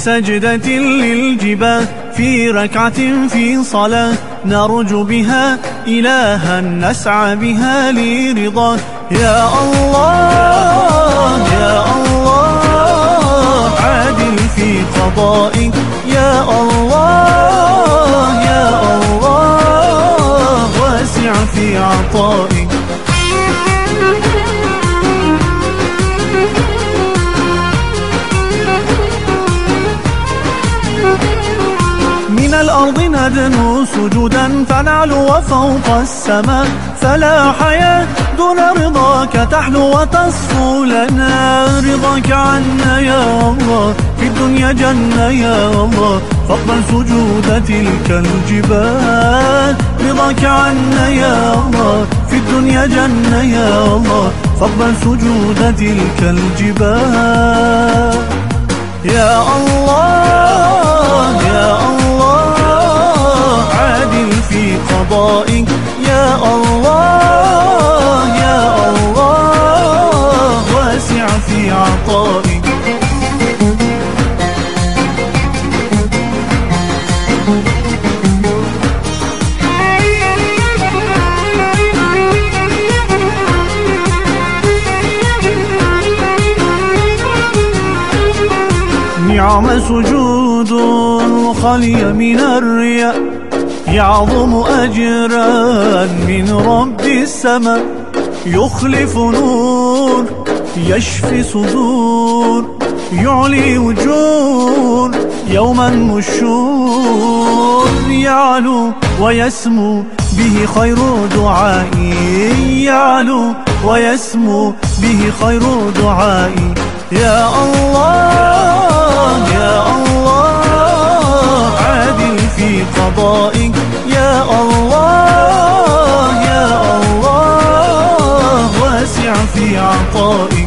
سجدة للجباه في ركعة في صلاة نرجو بها إلها نسعى بها لرضاه. يا الله يا الله عادل في قضائك، يا الله يا الله واسع في عطائك. من الأرض ندنو سجودا فنعلو وفوق السماء، فلا حياة دون رضاك تحلو وتصفو لنا. رضاك عنا يا الله في الدنيا جنة يا الله، فاقبل سجود تلك الجبال. رضاك عنا يا الله في الدنيا جنة يا الله، فاقبل سجود تلك الجبال. يا الله يا الله عادل في قضائك، يا الله يا الله واسع في عطائك. نعم سجود خالي من الرياء، يعظم أجرا من رب السماء. يخلف نور يشفي صدور، يعلي وجور يوما النشور. يعلو ويسمو به خير دعائي، يعلو ويسمو به خير دعائي. يا الله يا الله عادل في قضائك، يا الله يا الله واسع في عطائك.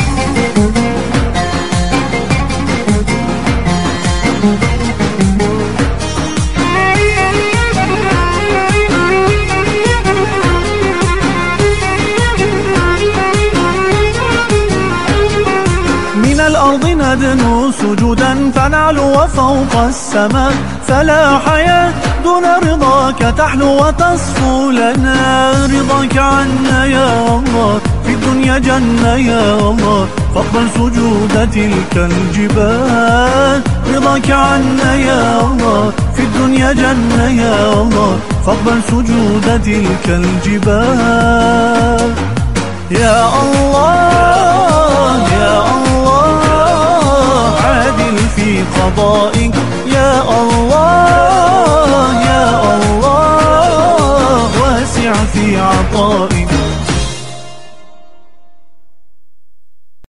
الأرض ندنو سجودا فنعلو وفوق السماء، فلا حياة دون رضاك تحلو وتصفو لنا. رضاك عنا يا الله في الدنيا جنة يا الله، فاقبل سجود تلك الجبال. رضاك عنا يا الله في الدنيا جنة يا الله، فاقبل سجود تلك الجبال. يا الله يا الله عادل في قضائك، يا الله يا الله واسع في عطائك.